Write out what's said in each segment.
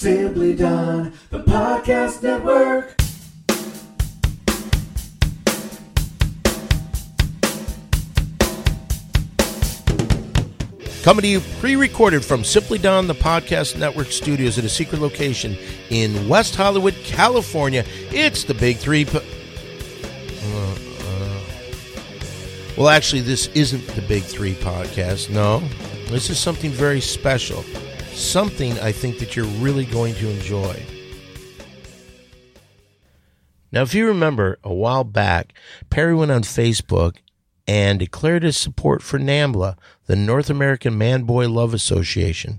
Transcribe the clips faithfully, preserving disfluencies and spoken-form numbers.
Simply Done, the podcast network. Coming to you pre-recorded from Simply Done, the podcast network studios at a secret location in West Hollywood, California. It's the Big Three. Po- uh, uh. Well, actually, this isn't the Big Three podcast. No, this is something very special. Something I think that you're really going to enjoy. Now, if you remember, a while back, Perry went on Facebook and declared his support for NAMBLA, the North American Man-Boy Love Association.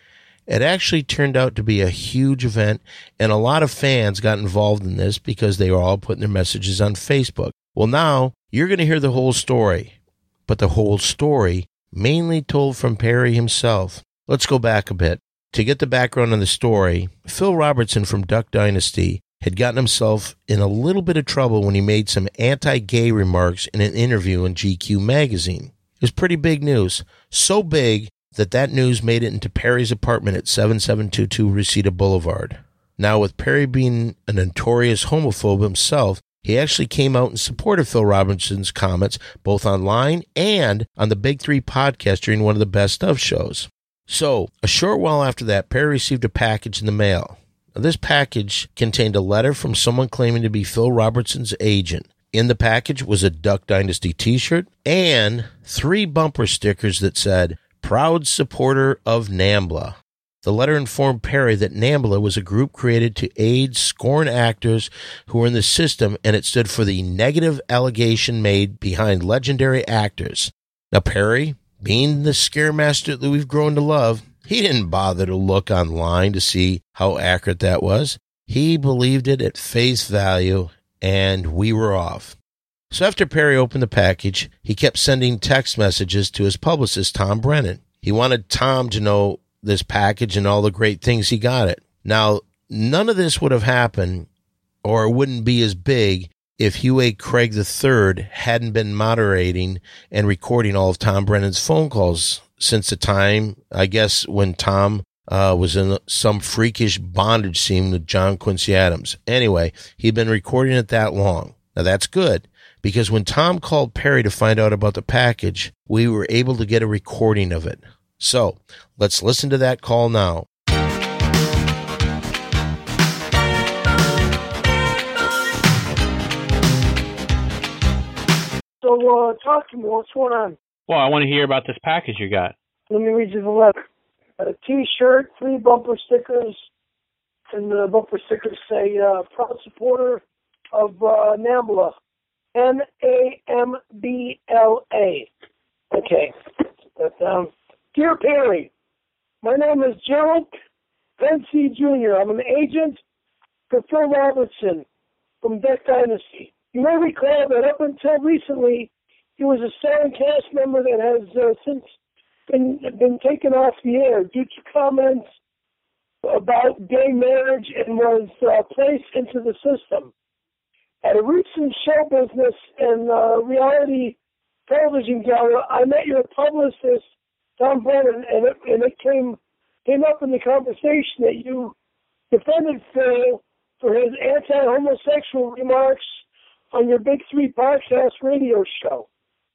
It actually turned out to be a huge event, and a lot of fans got involved in this because they were all putting their messages on Facebook. Well, now you're going to hear the whole story, but the whole story mainly told from Perry himself. Let's go back a bit. To get the background on the story, Phil Robertson from Duck Dynasty had gotten himself in a little bit of trouble when he made some anti-gay remarks in an interview in G Q magazine. It was pretty big news. So big that that news made it into Perry's apartment at seventy-seven twenty-two Reseda Boulevard. Now, with Perry being a notorious homophobe himself, he actually came out in support of Phil Robertson's comments, both online and on the Big Three podcast during one of the Best Of shows. So, a short while after that, Perry received a package in the mail. Now, this package contained a letter from someone claiming to be Phil Robertson's agent. In the package was a Duck Dynasty t-shirt and three bumper stickers that said, "Proud supporter of NAMBLA." The letter informed Perry that NAMBLA was a group created to aid scorn actors who were in the system, and it stood for the negative allegation made behind legendary actors. Now, Perry, being the scaremaster that we've grown to love, he didn't bother to look online to see how accurate that was. He believed it at face value, and we were off. So after Perry opened the package, he kept sending text messages to his publicist, Tom Brennan. He wanted Tom to know this package and all the great things he got it. Now, none of this would have happened, or wouldn't be as big, if Hugh A. Craig the third hadn't been moderating and recording all of Tom Brennan's phone calls since the time, I guess, when Tom uh, was in some freakish bondage scene with John Quincy Adams. Anyway, he'd been recording it that long. Now, that's good, because when Tom called Perry to find out about the package, we were able to get a recording of it. So, let's listen to that call now. So, uh, talk to me. What's going on? Well, I want to hear about this package you got. Let me read you the letter. A T-shirt, three bumper stickers, and the bumper stickers say, uh, proud supporter of uh, NAMBLA. N A M B L A. Okay. That down. Dear Perry, my name is Gerald Pensy Junior I'm an agent for Phil Robertson from Duck Dynasty. You may recall that up until recently, he was a starring cast member that has uh, since been been taken off the air due to comments about gay marriage and was uh, placed into the system. At a recent show business and uh, reality television gala, I met your publicist, Tom Brennan, and it, and it came came up in the conversation that you defended Phil for his anti-homosexual remarks on your Big Three podcast radio show.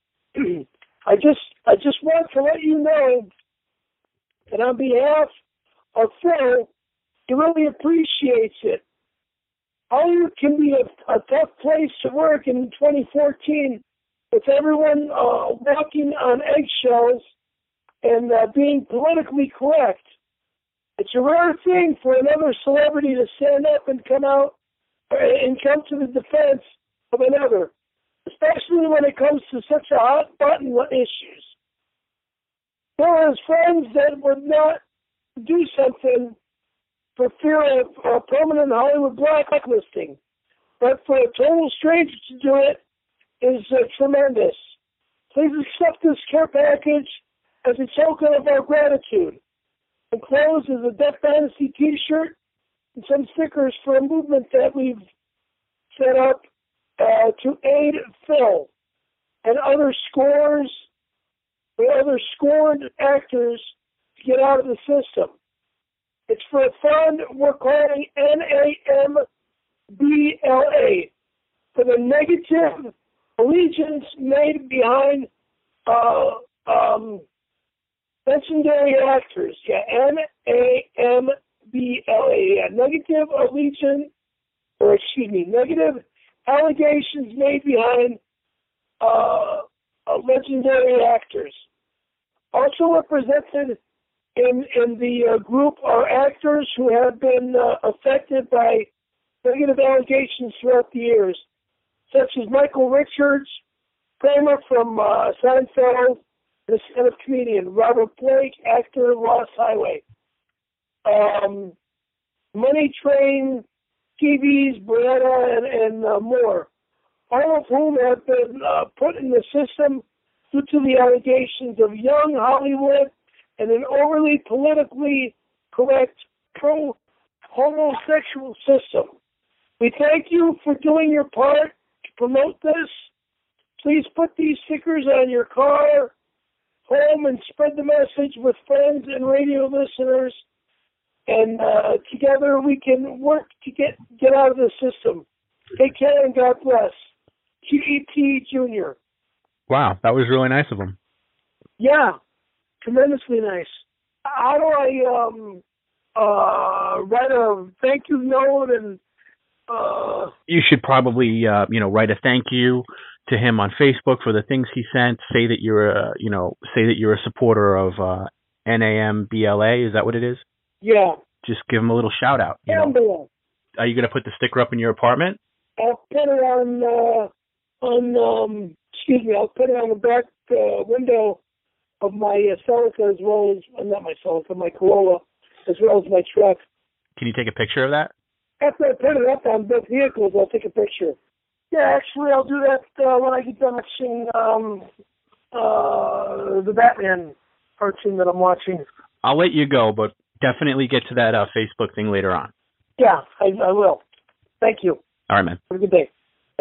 I just I just want to let you know that on behalf of Phil, he really appreciates it. Hollywood can be a, a tough place to work in twenty fourteen with everyone uh, walking on eggshells and uh, being politically correct. It's a rare thing for another celebrity to stand up and come out and come to the defense of another, especially when it comes to such a hot button issues. There are friends that would not do something for fear of uh, permanent Hollywood blacklisting, but for a total stranger to do it is uh, tremendous. Please accept this care package as a token of our gratitude. Enclosed is a Duck Dynasty t-shirt and some stickers for a movement that we've set up uh, to aid Phil and other scores or other scorned actors to get out of the system. It's for a fund we're calling N A M B L A, for the negative allegiance made behind uh, um, legendary actors. Yeah, N A M B L A. Yeah, negative allegiance, or excuse me, negative allegations made behind uh, uh, legendary actors. Also represented in in the uh, group are actors who have been uh, affected by negative allegations throughout the years, such as Michael Richards, Kramer from uh, Seinfeld, the stand-up comedian Robert Blake, actor Lost Highway, um, Money Train, T V's Brianna, and, and uh, more, all of whom have been uh, put in the system due to the allegations of young Hollywood and an overly politically correct pro-homosexual system. We thank you for doing your part to promote this. Please put these stickers on your car, home, and spread the message with friends and radio listeners. And uh, together we can work to get, get out of the system. Take care and God bless. Q E T Junior Wow, that was really nice of him. Yeah, tremendously nice. How do I um, uh, write a thank you note and uh, you should probably uh, you know write a thank you to him on Facebook for the things he sent. Say that you're a you know say that you're a supporter of uh, N A M B L A. Is that what it is? Yeah. Just give him a little shout out. You know? Are you going to put the sticker up in your apartment? I'll put it on uh, on um, excuse me. I'll put it on the back uh, window of my uh, Celica, as well as uh, not my Celica, my Corolla, as well as my truck. Can you take a picture of that? After I put it up on both vehicles, I'll take a picture. Yeah, actually, I'll do that uh, when I get done watching um, uh, the Batman cartoon that I'm watching. I'll let you go, but definitely get to that uh, Facebook thing later on. Yeah, I, I will. Thank you. All right, man. Have a good day. Bye.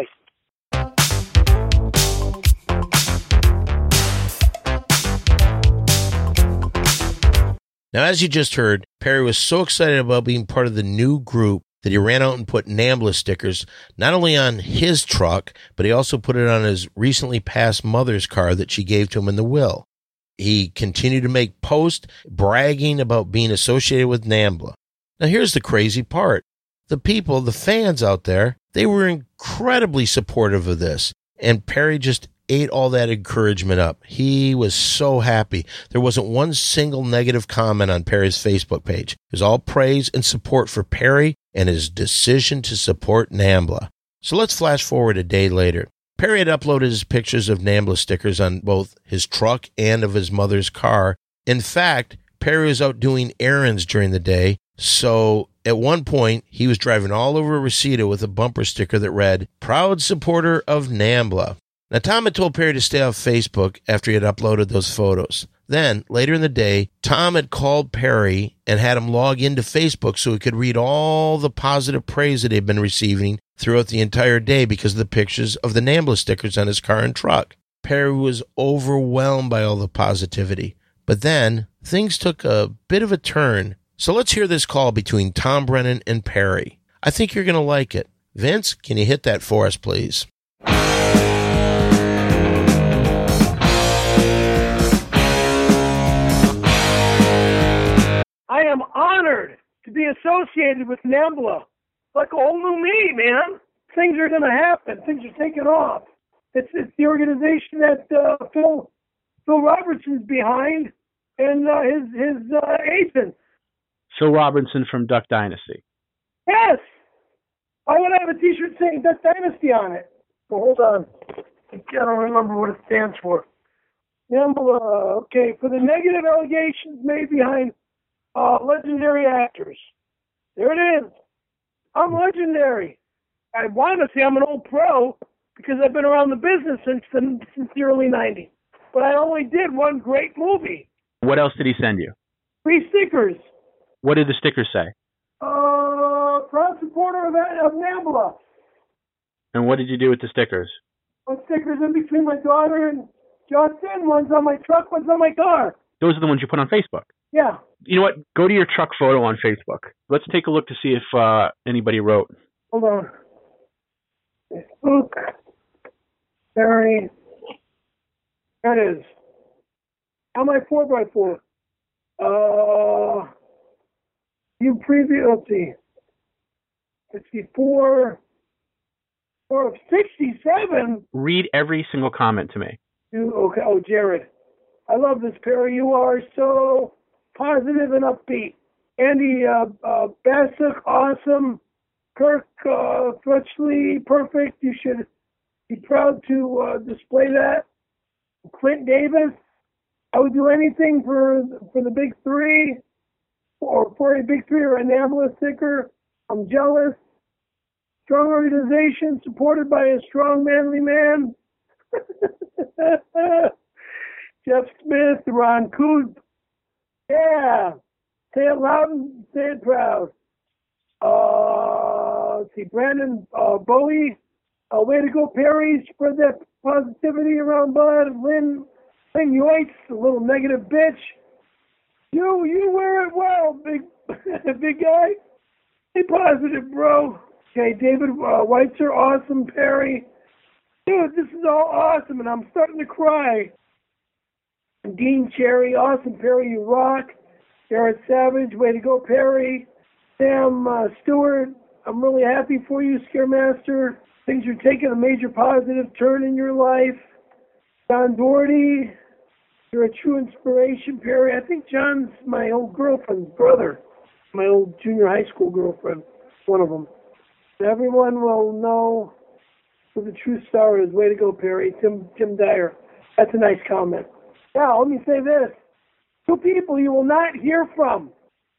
Now, as you just heard, Perry was so excited about being part of the new group that he ran out and put NAMBLA stickers not only on his truck, but he also put it on his recently passed mother's car that she gave to him in the will. He continued to make posts bragging about being associated with NAMBLA. Now, here's the crazy part. The people, the fans out there, they were incredibly supportive of this. And Perry just ate all that encouragement up. He was so happy. There wasn't one single negative comment on Perry's Facebook page. It was all praise and support for Perry and his decision to support NAMBLA. So let's flash forward a day later. Perry had uploaded his pictures of NAMBLA stickers on both his truck and of his mother's car. In fact, Perry was out doing errands during the day, so at one point, he was driving all over Reseda with a bumper sticker that read, "Proud supporter of NAMBLA." Now, Tom had told Perry to stay off Facebook after he had uploaded those photos. Then, later in the day, Tom had called Perry and had him log into Facebook so he could read all the positive praise that he had been receiving throughout the entire day because of the pictures of the NAMBLA stickers on his car and truck. Perry was overwhelmed by all the positivity. But then, things took a bit of a turn. So let's hear this call between Tom Brennan and Perry. I think you're going to like it. Vince, can you hit that for us, please? I am honored to be associated with NAMBLA. Like a whole new me, man. Things are going to happen. Things are taking off. It's it's the organization that uh, Phil Phil Robertson's behind and uh, his his uh, agent. Phil Robinson from Duck Dynasty. Yes. I would have a T-shirt saying Duck Dynasty on it. Well, hold on. I don't remember what it stands for. NAMBLA. Okay, for the negative allegations made behind uh, legendary actors. There it is. I'm legendary. I want to say I'm an old pro because I've been around the business since the, since the early nineties. But I only did one great movie. What else did he send you? Three stickers. What did the stickers say? Uh, proud supporter of, of NAMBLA. And what did you do with the stickers? Put stickers in between my daughter and Justin. One's on my truck, one's on my car. Those are the ones you put on Facebook? Yeah. You know what? Go to your truck photo on Facebook. Let's take a look to see if uh, anybody wrote. Hold on. Facebook. Perry. There it is. How my four by four? Uh, you preview. Let's see. sixty-four. Or sixty-seven. Read every single comment to me. You, okay. Oh, Jared. I love this, Perry. You are so positive and upbeat. Andy uh, uh, Bassick, awesome. Kirk uh, Fletchley, perfect. You should be proud to uh, display that. Clint Davis, I would do anything for for the big three, or for a big three or a NAMBLA sticker. I'm jealous. Strong organization supported by a strong, manly man. Jeff Smith, Ron Coop. Yeah. Say it loud and say it proud. Uh, let's see, Brandon uh, Bowie. Uh, way to go, Perry. Spread that positivity around, bud. Lynn, Lynn Yoitz, a little negative bitch. You, you wear it well, big, big guy. Be positive, bro. Okay, David uh, Weitzer, awesome, Perry. Dude, this is all awesome, and I'm starting to cry. Dean Cherry, awesome, Perry, you rock. Garrett Savage, way to go, Perry. Sam uh, Stewart, I'm really happy for you, Scaremaster. Things are taking a major positive turn in your life. John Doherty, you're a true inspiration, Perry. I think John's my old girlfriend's brother, my old junior high school girlfriend, one of them. Everyone will know who the true star is. Way to go, Perry. Tim Tim Dyer. That's a nice comment. Now, let me say this. Two people you will not hear from.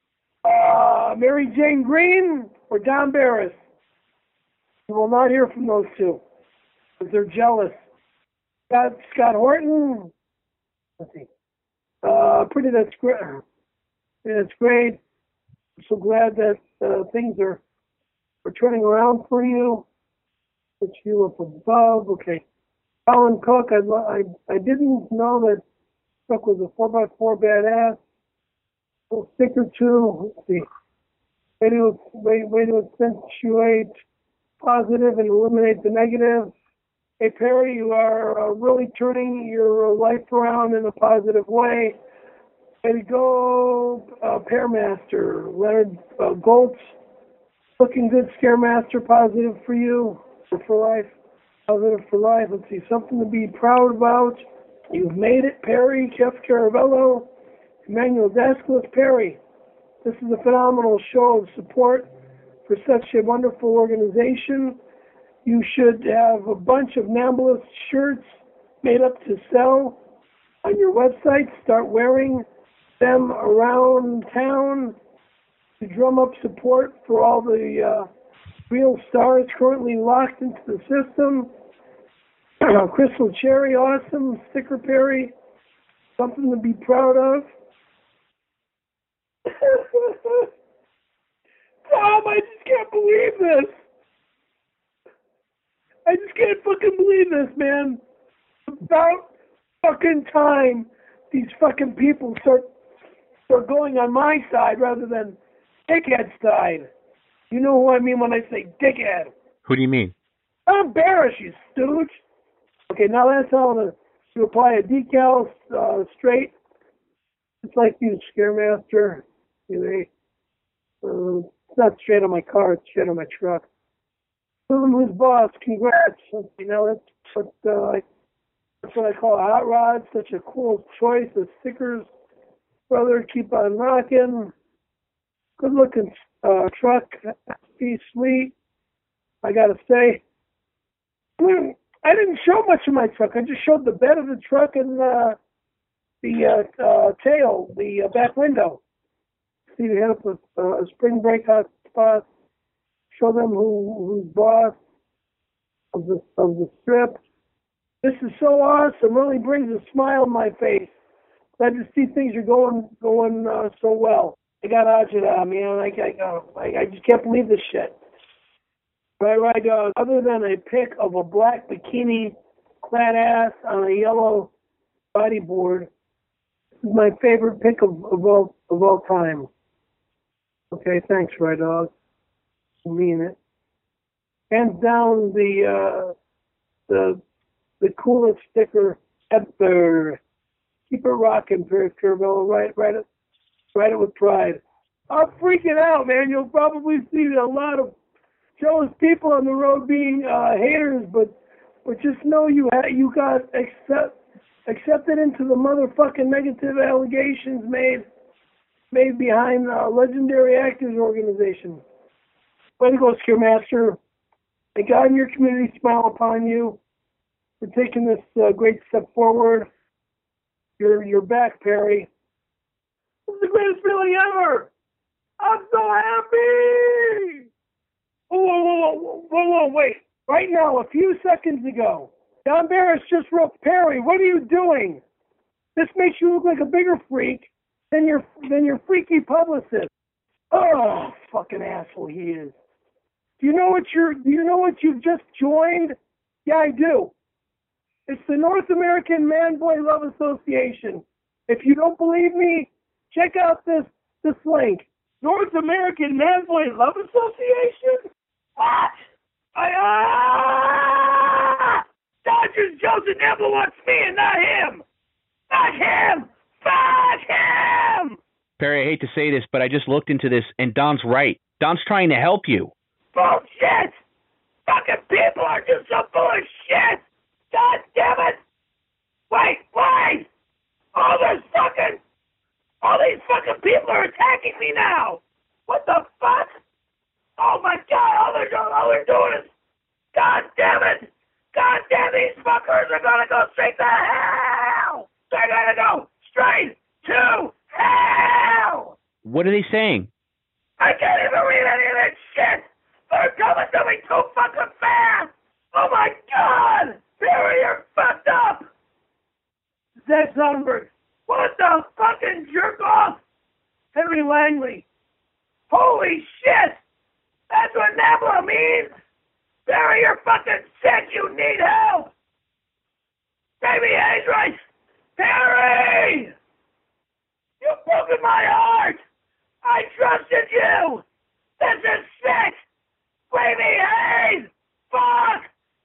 Uh, Mary Jane Green or Don Barris. You will not hear from those two because they're jealous. Scott, Scott Horton. Let's see. Uh, pretty, that's great. That's great. I'm so glad that uh, things are We're turning around for you. Put you up above. Okay. Colin Cook, I, I, I didn't know that Cook was a four by four badass. A sticker too. Let's see. Way to, way, way to accentuate positive and eliminate the negative. Hey, Perry, you are uh, really turning your life around in a positive way. Way to go, uh, Pearmaster. Leonard uh, Goltz. Looking good, Scaremaster, positive for you, for life, positive for life. Let's see, something to be proud about. You've made it, Perry, Jeff Caravello, Emmanuel Dascliffe, Perry. This is a phenomenal show of support for such a wonderful organization. You should have a bunch of NAMBLA shirts made up to sell on your website. Start wearing them around town to drum up support for all the uh, real stars currently locked into the system. Crystal Cherry, awesome. Sticker Perry, something to be proud of. Tom, I just can't believe this. I just can't fucking believe this, man. About fucking time these fucking people start, start going on my side rather than dickhead side. You know who I mean when I say dickhead. Who do you mean? I'm Barris, you stooge. Okay, now that's all to, to apply a decal uh, straight. It's like you, Scaremaster. You know, uh, it's not straight on my car, it's straight on my truck. Film who's boss, congrats. You know, that's what, uh, I, that's what I call a hot rod. Such a cool choice of stickers. Brother, keep on rocking. Good looking uh, truck. Be sweet. I gotta say, I didn't show much of my truck. I just showed the bed of the truck and uh, the uh, uh, tail, the uh, back window. See, we had a, uh, a spring break hot spot. Show them who who's boss of the of the strip. This is so awesome. Really brings a smile on my face. Glad to see things are going going uh, so well. I got Ajita, man. I, I, I, I just can't believe this shit. Right, right. Uh, other than a pic of a black bikini clad ass on a yellow bodyboard, is my favorite pick of, of all of all time. Okay, thanks, Red Dog. I mean it. Hands down, the uh, the the coolest sticker ever. Keep it rocking, Perry Curvelo. Right, right it, write it with pride. I'm freaking out, man. You'll probably see a lot of jealous people on the road being uh, haters, but but just know you ha- you got accept accepted into the motherfucking negative allegations made made behind uh, Legendary Actors Organization. Way to go, Scaremaster. May God and your community smile upon you for taking this uh, great step forward. You're you're back, Perry. This is the greatest feeling ever. I'm so happy. Whoa, whoa, whoa, whoa, whoa, whoa, wait. Right now, a few seconds ago, Don Barris just wrote, Perry, what are you doing? This makes you look like a bigger freak than your than your freaky publicist. Oh, fucking asshole he is. Do you know what you're? Do you know what you've just joined? Yeah, I do. It's the North American Man Boy Love Association. If you don't believe me, check out this this link. North American Man Boy Love Association? What? I ah! Dodgers Joseph Nebula wants me and not him. Not him. Fuck him. Perry, I hate to say this, but I just looked into this, and Don's right. Don's trying to help you. Bullshit! Fucking people are just so full of shit! God damn it! Wait, wait! All this fucking... All these fucking people are attacking me now! What the fuck? Oh my god, all they're doing, all they're doing is... God damn it! God damn, these fuckers are gonna go straight to hell! They're gonna go straight to hell! What are they saying? I can't even read any of this shit! They're coming to me too fucking fast! Oh my god! Barry, you're fucked up! Zach Sonnenberg. What the fucking jerk off? Henry Langley. Holy shit! That's what NAMBLA means! Barry, you're fucking sick! You need help! Baby Hayes, right? Barry! You've broken my heart! I trusted you! This is sick! Baby Hayes! Fuck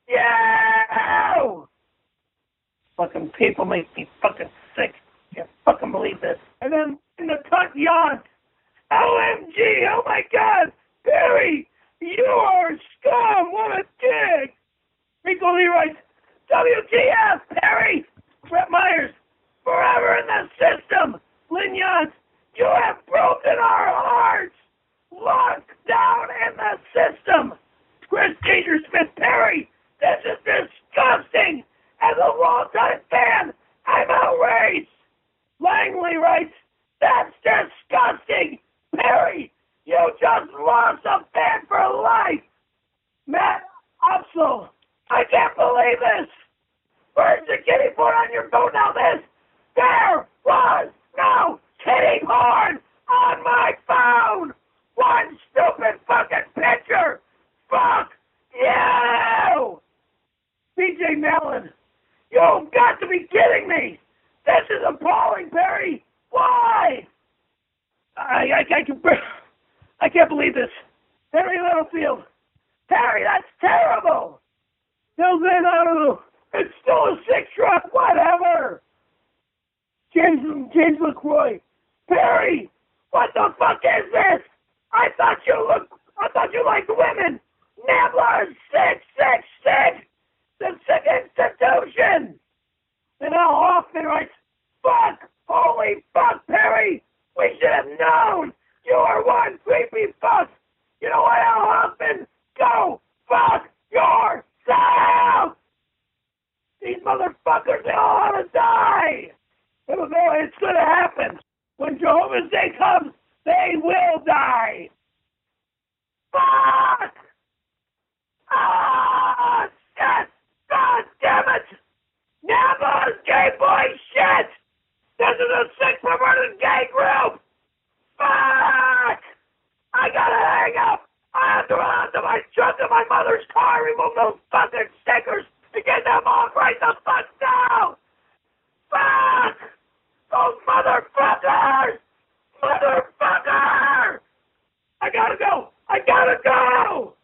you! Fucking people make me fucking sick. Can't fucking believe this. And then in the cut yacht. O M G! Oh my god! Barry! You are scum! What a dick! Rico Lee writes, W T F, Perry! Brett Myers, forever in the system! Lynn Yance, you have broken our hearts! Locked down in the system! Chris Dangersmith, Perry, this is disgusting! As a longtime fan, I'm outraged! Langley writes, that's disgusting! Perry, you just lost a fan for life! Matt Opsel, I can't believe this! Where's the kiddie porn on your phone now? This? There was no kiddie porn on my phone! One stupid fucking picture! Fuck you! B J Mellon, you've got to be kidding me! This is appalling, Perry! Why? I, I, I, can, I can't believe this. Perry Littlefield. Perry, that's terrible! Jose Naru, it's still a six truck, whatever! James, James LaCroix. Perry, what the fuck is this? I thought you looked, I thought you liked women! NAMBLA is sick, sick, sick! The sick institution! And Al Hoffman writes, fuck! Holy fuck, Perry! We should have known! You are one creepy fuck! You know what, Al Hoffman? Go fuck yourself! These motherfuckers, they all ought to die! It'll go, it's gonna happen! When Jehovah's Day comes, they will die! Fuck! Ah, shit! God damn it! NAMBLA's gay boy shit! This is a sick, perverted gay group! Fuck! I gotta hang up! I have to run to my trunk of my mother's car, remove those fucking stickers, and get them off right the fuck now! Fuck! those motherfuckers! Motherfucker! I gotta go! I gotta go!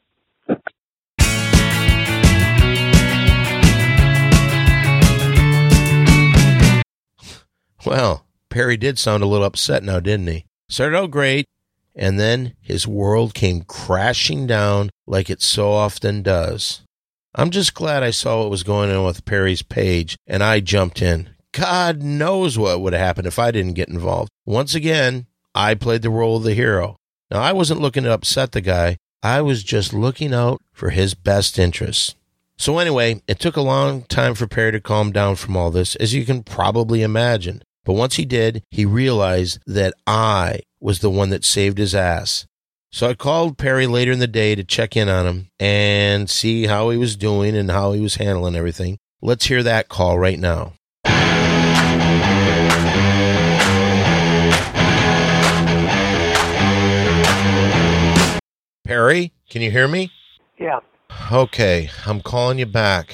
Well, Perry did sound a little upset now, didn't he? Started out great, and then his world came crashing down like it so often does. I'm just glad I saw what was going on with Perry's page, and I jumped in. God knows what would have happened if I didn't get involved. Once again, I played the role of the hero. Now, I wasn't looking to upset the guy. I was just looking out for his best interests. So anyway, it took a long time for Perry to calm down from all this, as you can probably imagine. But once he did, he realized that I was the one that saved his ass. So I called Perry later in the day to check in on him and see how he was doing and how he was handling everything. Let's hear that call right now. Perry, can you hear me? Yeah. Okay, I'm calling you back.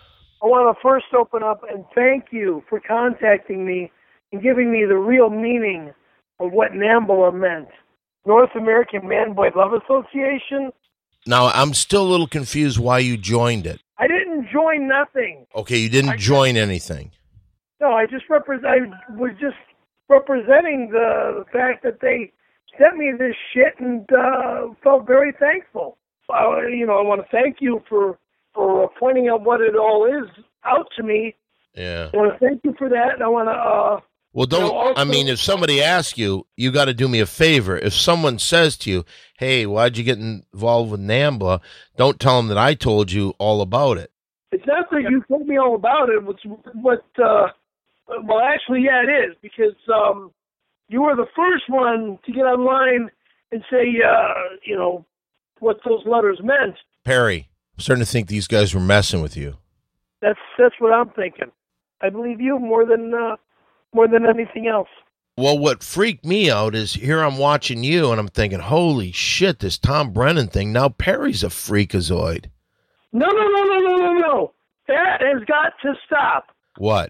I want to first open up and thank you for contacting me and giving me the real meaning of what NAMBLA meant. North American Man-Boy Love Association. Now, I'm still a little confused why you joined it. I didn't join nothing. Okay, you didn't I, join anything. No, I just represent. I was just representing the, the fact that they sent me this shit and uh, felt very thankful. Uh, you know, I want to thank you for, for pointing out what it all is out to me. Yeah. I want to thank you for that, and I want to... Uh, Well, don't, you know, also, I mean, if somebody asks you, you got to do me a favor. If someone says to you, hey, why'd you get involved with NAMBLA? Don't tell them that I told you all about it. It's not that you told me all about it, but, but uh, well, actually, yeah, it is, because um, you were the first one to get online and say, uh, you know, what those letters meant. Perry, I'm starting to think these guys were messing with you. That's that's what I'm thinking. I believe you more than... Uh, more than anything else. Well, what freaked me out is here I'm watching you and I'm thinking, holy shit, this Tom Brennan thing. Now Perry's a freakazoid. No, no, no, no, no, no, no. That has got to stop. What?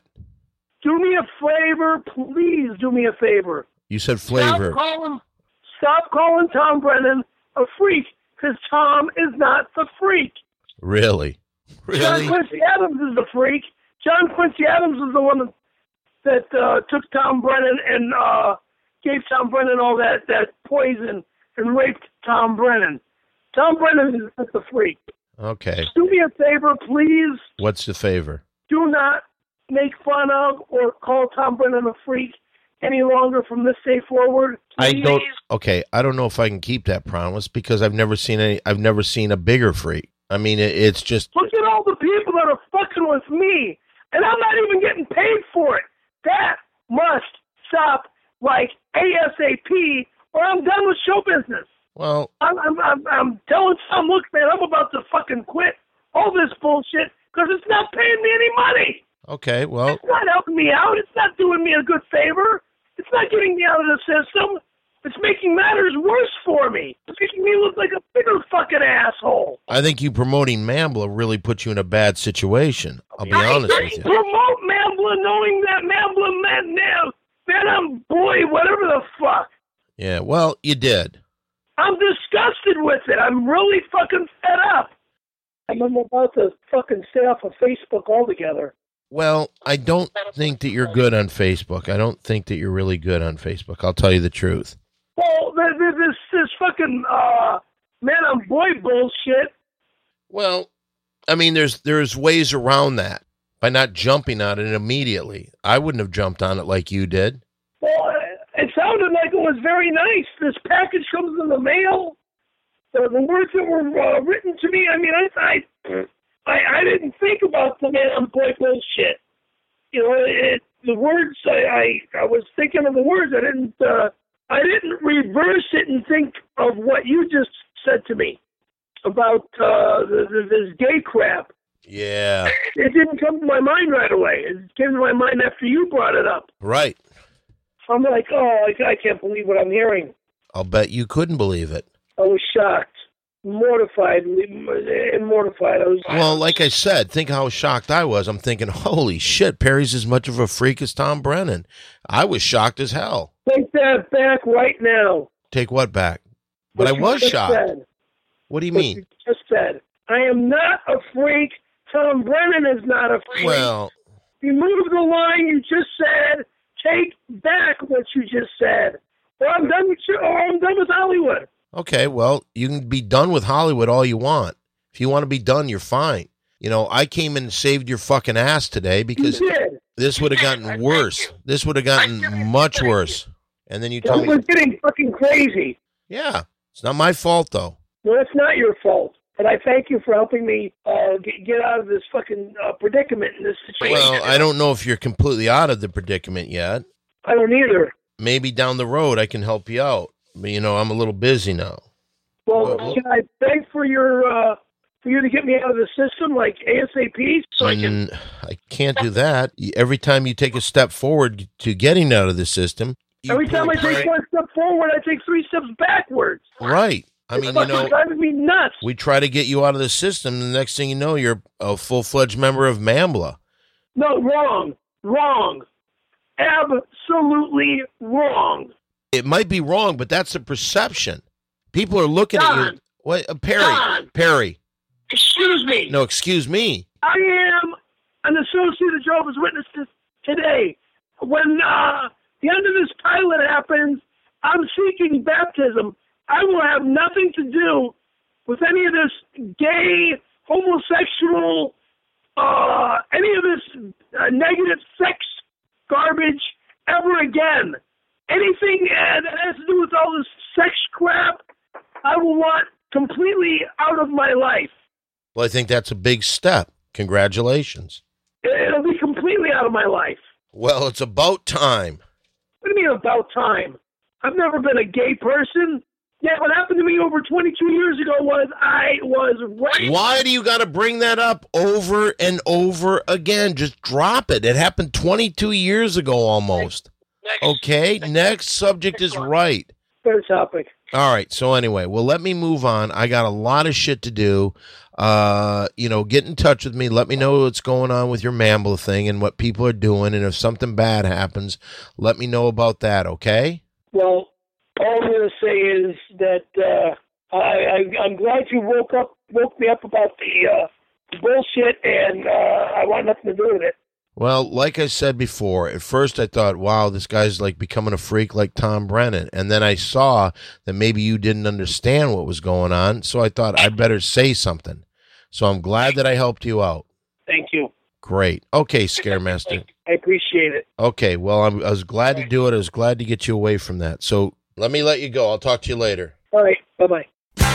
Do me a favor. Please do me a favor. You said flavor. Stop calling, stop calling Tom Brennan a freak, because Tom is not the freak. Really? Really? John Quincy Adams is the freak. John Quincy Adams is the one that that uh, took Tom Brennan and uh, gave Tom Brennan all that, that poison and raped Tom Brennan. Tom Brennan is not the freak. Okay. Do me a favor, please. What's the favor? Do not make fun of or call Tom Brennan a freak any longer from this day forward. Please. I don't. Okay, I don't know if I can keep that promise because I've never seen any. I've never seen a bigger freak. I mean, it, it's just. Look at all the people that are fucking with me, and I'm not even getting paid for it. That must stop like ASAP, or I'm done with show business. Well, I'm, I'm, I'm, I'm telling Tom, look, man, I'm about to fucking quit all this bullshit because it's not paying me any money. Okay, well. It's not helping me out. It's not doing me a good favor. It's not getting me out of the system. It's making matters worse for me. It's making me look like a bigger fucking asshole. I think you promoting NAMBLA really put you in a bad situation. I'll be I honest with you. promote NAMBLA knowing that NAMBLA meant now. Man, I'm boy, whatever the fuck. Yeah, well, you did. I'm disgusted with it. I'm really fucking fed up. I'm about to fucking stay off of Facebook altogether. Well, I don't think that you're good on Facebook. I don't think that you're really good on Facebook. I'll tell you the truth. Well, this this fucking uh, man on boy bullshit. Well, I mean, there's there's ways around that by not jumping on it immediately. I wouldn't have jumped on it like you did. Well, it sounded like it was very nice. This package comes in the mail. The, the words that were uh, written to me, I mean, I, I I I didn't think about the man on boy bullshit. You know, it, the words I, I I was thinking of the words. I didn't. Uh, I didn't reverse it and think of what you just said to me about uh, the, the, this gay crap. Yeah. It didn't come to my mind right away. It came to my mind after you brought it up. Right. I'm like, oh, I, I can't believe what I'm hearing. I'll bet you couldn't believe it. I was shocked. mortified and mortified. I was Well, like I said, think how shocked I was. I'm thinking, holy shit, Perry's as much of a freak as Tom Brennan. I was shocked as hell. Take that back right now. Take what back? But What I you was just shocked. said. What do you What mean? you just said. I am not a freak. Tom Brennan is not a freak. Well, You move the line you just said. Take back what you just said. Or I'm done with you, or I'm done with Hollywood. okay, well, you can be done with Hollywood all you want. If you want to be done, you're fine. You know, I came and saved your fucking ass today because You did. this would have gotten worse. This would have gotten much worse. And then you tell It was me, getting fucking crazy. yeah, it's not my fault, though. No, it's not your fault. And I thank you for helping me uh, get, get out of this fucking uh, predicament in this situation. Well, I don't know if you're completely out of the predicament yet. I don't either. Maybe down the road I can help you out. But, you know, I'm a little busy now. Well, Well, can I beg for your uh, for you to get me out of the system like ASAP so I can? Mm, I can't do that. Every time you take a step forward to getting out of the system, you Every time I put- take one step forward, I take three steps backwards. Right. I mean, It's you fucking know, driving me nuts. we try to get you out of the system. The next thing you know, you're a full-fledged member of MAMBLA. No, wrong, wrong, absolutely wrong. It might be wrong, but that's the perception. People are looking at you. Don. What, uh, Perry? Don. Perry. Excuse me. No, excuse me. I am an associate of Jehovah's Witnesses today. When uh, the end of this pilot happens, I'm seeking baptism. I will have nothing to do with any of this gay, homosexual, uh, any of this uh, negative sex garbage ever again. Anything uh, that has to do with all this sex crap, I will want completely out of my life. Well, I think that's a big step. Congratulations. It'll be completely out of my life. Well, it's about time. What do you mean about time? I've never been a gay person. Yeah, what happened to me over twenty-two years ago was I was raped. Why do you got to bring that up over and over again? Just drop it. It happened twenty-two years ago almost. Okay, next subject is right. Fair topic. All right, so anyway, well, let me move on. I got a lot of shit to do. Uh, you know, get in touch with me. Let me know what's going on with your MAMBLA thing and what people are doing. And if something bad happens, let me know about that, okay? Well, all I'm going to say is that uh, I, I, I'm glad you woke up, woke me up about the uh, bullshit, and uh, I want nothing to do with it. Well, like I said before, at first I thought, wow, this guy's like becoming a freak like Tom Brennan. And then I saw that maybe you didn't understand what was going on. So I thought I'd better say something. So I'm glad that I helped you out. Thank you. Great. Okay, Scaremaster. I appreciate it. Okay, well, I'm, I was glad to do it. I was glad to get you away from that. So let me let you go. I'll talk to you later. All right. Bye-bye.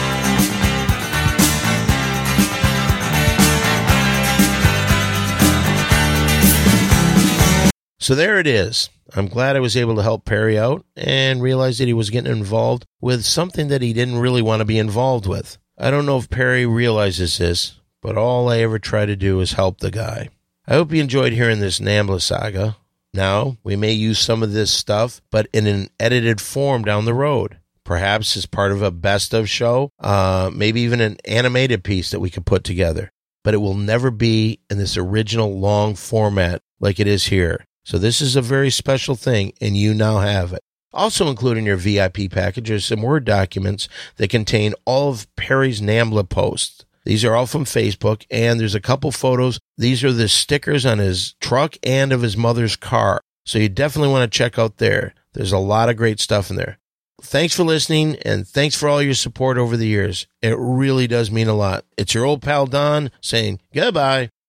So there it is. I'm glad I was able to help Perry out and realize that he was getting involved with something that he didn't really want to be involved with. I don't know if Perry realizes this, but all I ever try to do is help the guy. I hope you enjoyed hearing this NAMBLA saga. Now, we may use some of this stuff, but in an edited form down the road. Perhaps as part of a best of show, uh, maybe even an animated piece that we could put together. But it will never be in this original long format like it is here. So this is a very special thing, and you now have it. Also included in your V I P package are some Word documents that contain all of Perry's NAMBLA posts. These are all from Facebook, and there's a couple photos. These are the stickers on his truck and of his mother's car. So you definitely want to check out there. There's a lot of great stuff in there. Thanks for listening, and thanks for all your support over the years. It really does mean a lot. It's your old pal Don saying goodbye.